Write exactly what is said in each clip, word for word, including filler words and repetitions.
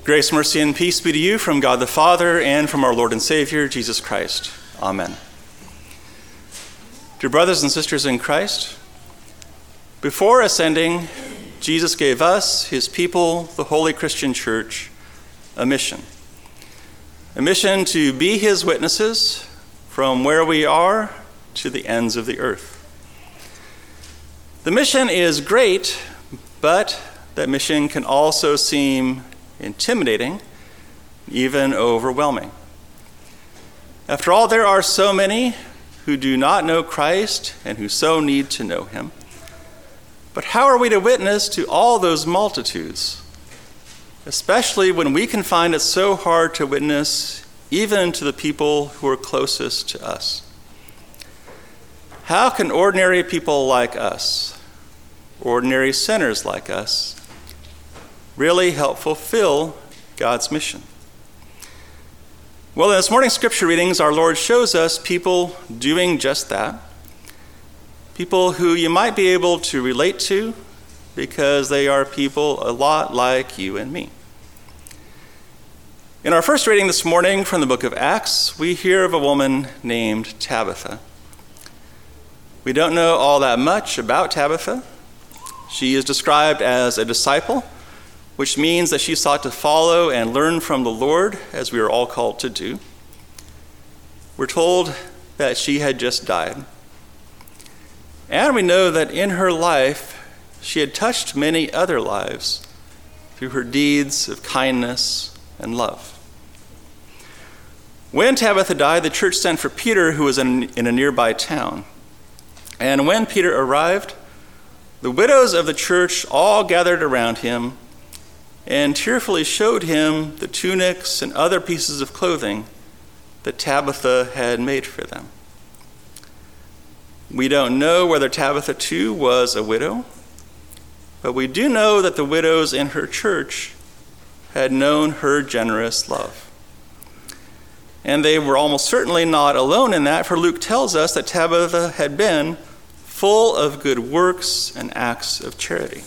Grace, mercy, and peace be to you from God the Father and from our Lord and Savior, Jesus Christ. Amen. Dear brothers and sisters in Christ, before ascending, Jesus gave us, his people, the Holy Christian Church, a mission. A mission to be his witnesses from where we are to the ends of the earth. The mission is great, but that mission can also seem intimidating, even overwhelming. After all, there are so many who do not know Christ and who so need to know him. But how are we to witness to all those multitudes, especially when we can find it so hard to witness even to the people who are closest to us? How can ordinary people like us, ordinary sinners like us, really help fulfill God's mission? Well, in this morning's scripture readings, our Lord shows us people doing just that. People who you might be able to relate to because they are people a lot like you and me. In our first reading this morning from the book of Acts, we hear of a woman named Tabitha. We don't know all that much about Tabitha. She is described as a disciple, which means that she sought to follow and learn from the Lord, as we are all called to do. We're told that she had just died. And we know that in her life, she had touched many other lives through her deeds of kindness and love. When Tabitha died, the church sent for Peter, who was in, in a nearby town. And when Peter arrived, the widows of the church all gathered around him and tearfully showed him the tunics and other pieces of clothing that Tabitha had made for them. We don't know whether Tabitha too was a widow, but we do know that the widows in her church had known her generous love. And they were almost certainly not alone in that, for Luke tells us that Tabitha had been full of good works and acts of charity.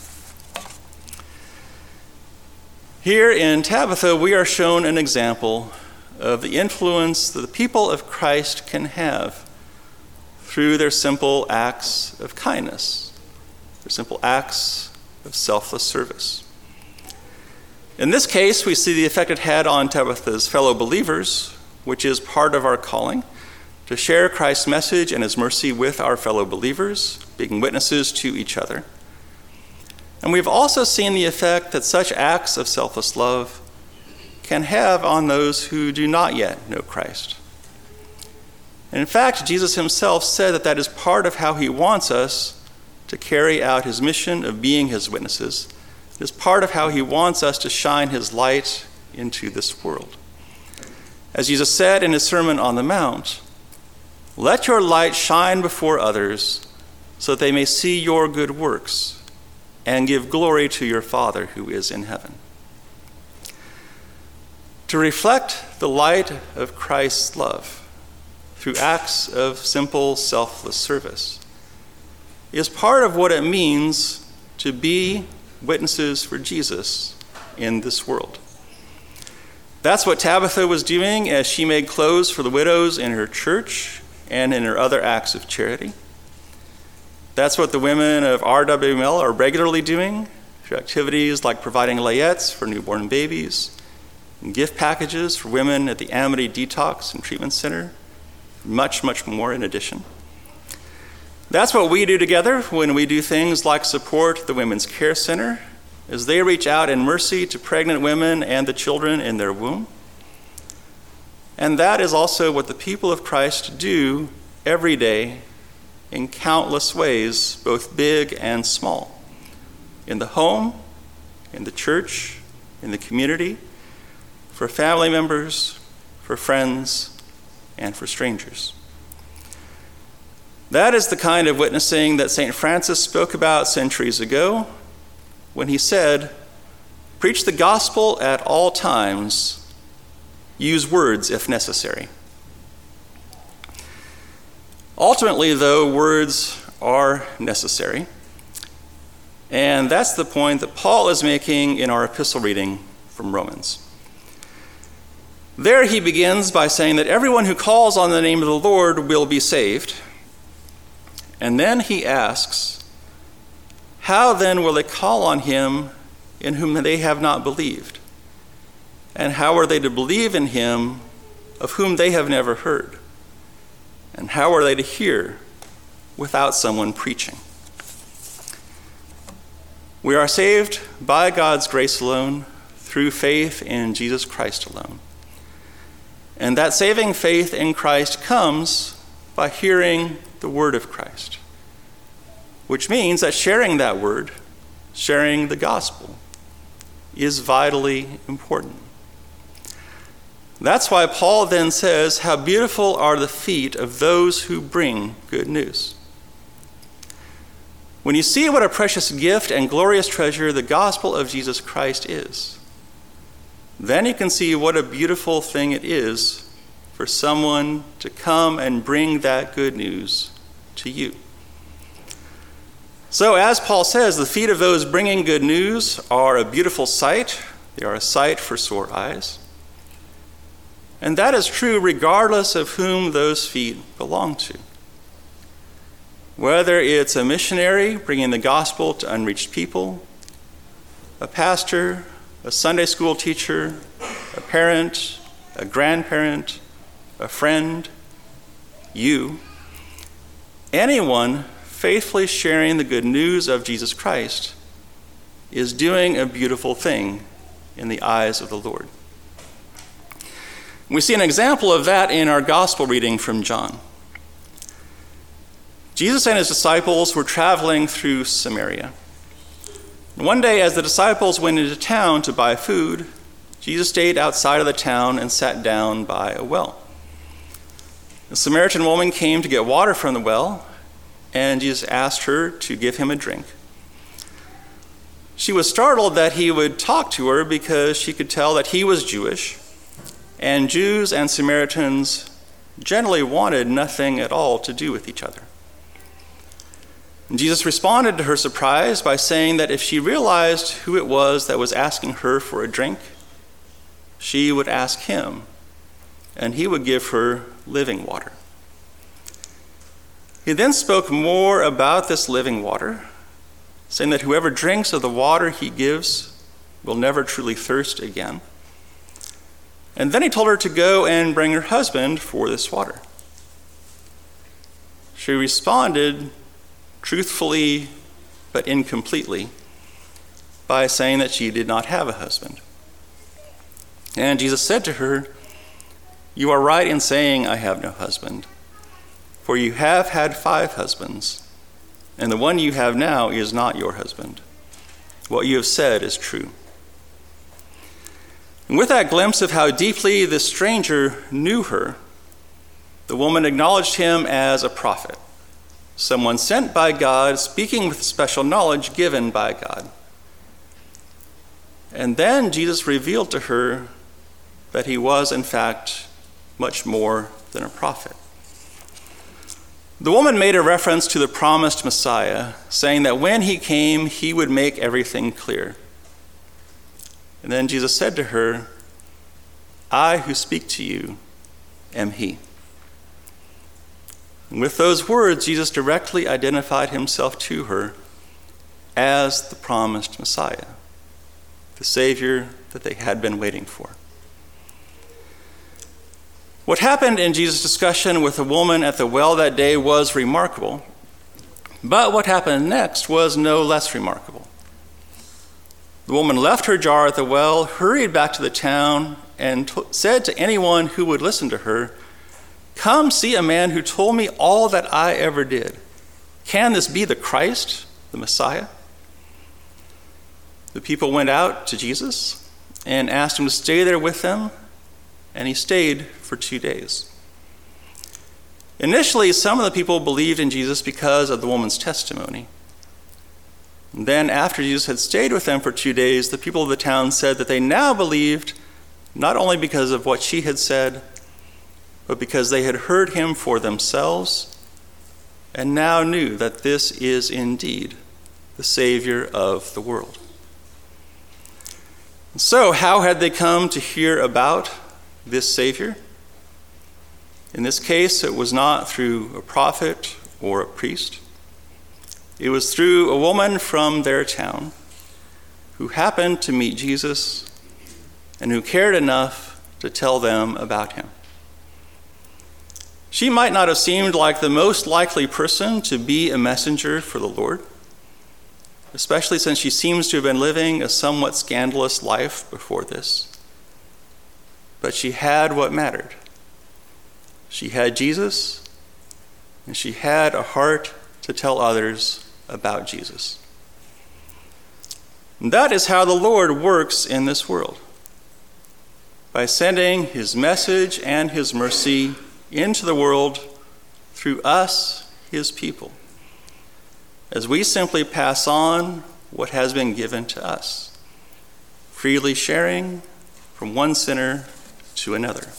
Here in Tabitha, we are shown an example of the influence that the people of Christ can have through their simple acts of kindness, their simple acts of selfless service. In this case, we see the effect it had on Tabitha's fellow believers, which is part of our calling, to share Christ's message and his mercy with our fellow believers, being witnesses to each other. And we've also seen the effect that such acts of selfless love can have on those who do not yet know Christ. And in fact, Jesus himself said that that is part of how he wants us to carry out his mission of being his witnesses. It is part of how he wants us to shine his light into this world. As Jesus said in his Sermon on the Mount, "Let your light shine before others so that they may see your good works and give glory to your Father who is in heaven." To reflect the light of Christ's love through acts of simple, selfless service is part of what it means to be witnesses for Jesus in this world. That's what Tabitha was doing as she made clothes for the widows in her church and in her other acts of charity. That's what the women of R W M L are regularly doing through activities like providing layettes for newborn babies and gift packages for women at the Amity Detox and Treatment Center, much, much more in addition. That's what we do together when we do things like support the Women's Care Center as they reach out in mercy to pregnant women and the children in their womb. And that is also what the people of Christ do every day in countless ways, both big and small, in the home, in the church, in the community, for family members, for friends, and for strangers. That is the kind of witnessing that Saint Francis spoke about centuries ago when he said, "Preach the gospel at all times, use words if necessary." Ultimately, though, words are necessary. And that's the point that Paul is making in our epistle reading from Romans. There he begins by saying that everyone who calls on the name of the Lord will be saved. And then he asks, how then will they call on him in whom they have not believed? And how are they to believe in him of whom they have never heard? And how are they to hear without someone preaching? We are saved by God's grace alone, through faith in Jesus Christ alone. And that saving faith in Christ comes by hearing the word of Christ, which means that sharing that word, sharing the gospel, is vitally important. That's why Paul then says, how beautiful are the feet of those who bring good news. When you see what a precious gift and glorious treasure the gospel of Jesus Christ is, then you can see what a beautiful thing it is for someone to come and bring that good news to you. So as Paul says, the feet of those bringing good news are a beautiful sight. They are a sight for sore eyes. And that is true regardless of whom those feet belong to. Whether it's a missionary bringing the gospel to unreached people, a pastor, a Sunday school teacher, a parent, a grandparent, a friend, you, anyone faithfully sharing the good news of Jesus Christ is doing a beautiful thing in the eyes of the Lord. We see an example of that in our gospel reading from John. Jesus and his disciples were traveling through Samaria. One day, as the disciples went into town to buy food, Jesus stayed outside of the town and sat down by a well. The Samaritan woman came to get water from the well, and Jesus asked her to give him a drink. She was startled that he would talk to her because she could tell that he was Jewish, and Jews and Samaritans generally wanted nothing at all to do with each other. And Jesus responded to her surprise by saying that if she realized who it was that was asking her for a drink, she would ask him, and he would give her living water. He then spoke more about this living water, saying that whoever drinks of the water he gives will never truly thirst again. And then he told her to go and bring her husband for this water. She responded truthfully but incompletely by saying that she did not have a husband. And Jesus said to her, "You are right in saying I have no husband, for you have had five husbands, and the one you have now is not your husband. What you have said is true." And with that glimpse of how deeply this stranger knew her, the woman acknowledged him as a prophet, someone sent by God, speaking with special knowledge given by God. And then Jesus revealed to her that he was, in fact, much more than a prophet. The woman made a reference to the promised Messiah, saying that when he came, he would make everything clear. And then Jesus said to her, "I who speak to you am he." And with those words, Jesus directly identified himself to her as the promised Messiah, the Savior that they had been waiting for. What happened in Jesus' discussion with the woman at the well that day was remarkable, but what happened next was no less remarkable. The woman left her jar at the well, hurried back to the town, and t- said to anyone who would listen to her, "Come see a man who told me all that I ever did. Can this be the Christ, the Messiah?" The people went out to Jesus and asked him to stay there with them, and he stayed for two days. Initially, some of the people believed in Jesus because of the woman's testimony. And then, after Jesus had stayed with them for two days, the people of the town said that they now believed not only because of what she had said, but because they had heard him for themselves and now knew that this is indeed the Savior of the world. So, how had they come to hear about this Savior? In this case, it was not through a prophet or a priest. It was through a woman from their town who happened to meet Jesus and who cared enough to tell them about him. She might not have seemed like the most likely person to be a messenger for the Lord, especially since she seems to have been living a somewhat scandalous life before this. But she had what mattered. She had Jesus, and she had a heart to tell others about Jesus. And that is how the Lord works in this world, by sending his message and his mercy into the world through us, his people, as we simply pass on what has been given to us, freely sharing from one sinner to another.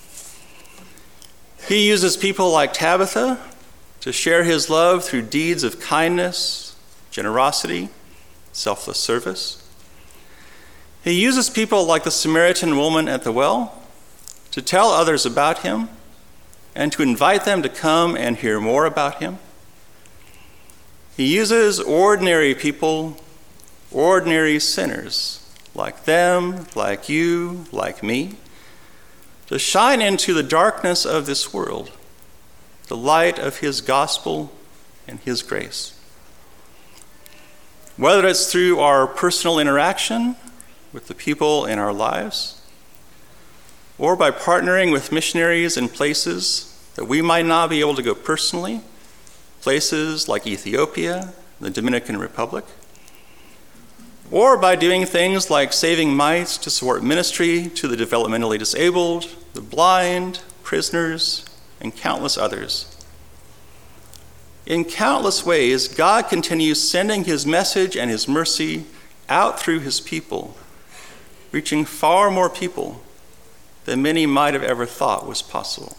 He uses people like Tabitha to share his love through deeds of kindness, generosity, selfless service. He uses people like the Samaritan woman at the well to tell others about him and to invite them to come and hear more about him. He uses ordinary people, ordinary sinners, like them, like you, like me, to shine into the darkness of this world the light of his gospel and his grace. Whether it's through our personal interaction with the people in our lives, or by partnering with missionaries in places that we might not be able to go personally, places like Ethiopia, the Dominican Republic, or by doing things like saving mites to support ministry to the developmentally disabled, the blind, prisoners, and countless others. In countless ways, God continues sending his message and his mercy out through his people, reaching far more people than many might have ever thought was possible.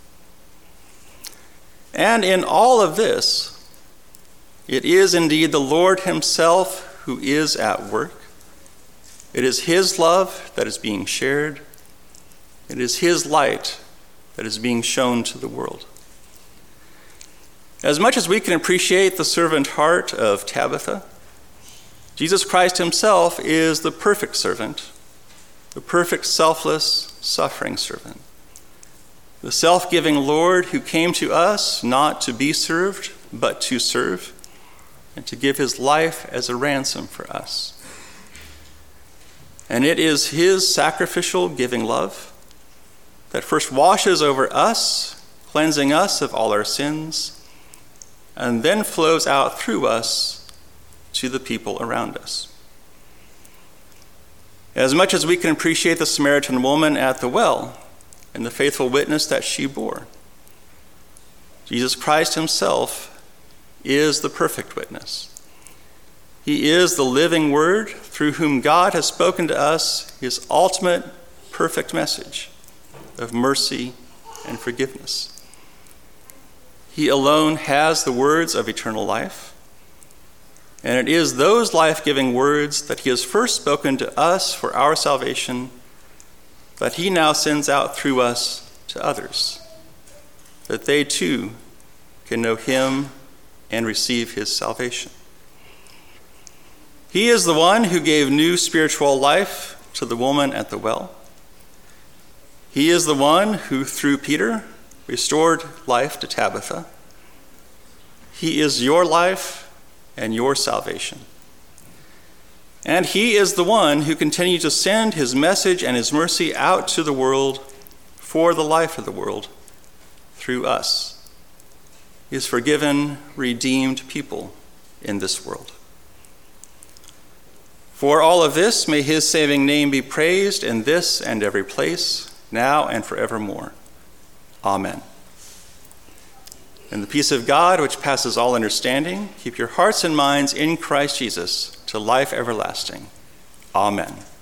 And in all of this, it is indeed the Lord himself who is at work. It is his love that is being shared. It is his light that is being shown to the world. As much as we can appreciate the servant heart of Tabitha, Jesus Christ himself is the perfect servant, the perfect selfless, suffering servant, the self-giving Lord who came to us not to be served, but to serve, and to give his life as a ransom for us. And it is his sacrificial giving love that first washes over us, cleansing us of all our sins, and then flows out through us to the people around us. As much as we can appreciate the Samaritan woman at the well and the faithful witness that she bore, Jesus Christ himself is the perfect witness. He is the living word through whom God has spoken to us his ultimate perfect message of mercy and forgiveness. He alone has the words of eternal life, and it is those life-giving words that he has first spoken to us for our salvation that he now sends out through us to others, that they too can know him and receive his salvation. He is the one who gave new spiritual life to the woman at the well. He is the one who, through Peter, restored life to Tabitha. He is your life and your salvation. And he is the one who continues to send his message and his mercy out to the world for the life of the world through us, his forgiven, redeemed people in this world. For all of this, may his saving name be praised in this and every place, now and forevermore. Amen. And the peace of God, which passes all understanding, keep your hearts and minds in Christ Jesus to life everlasting. Amen.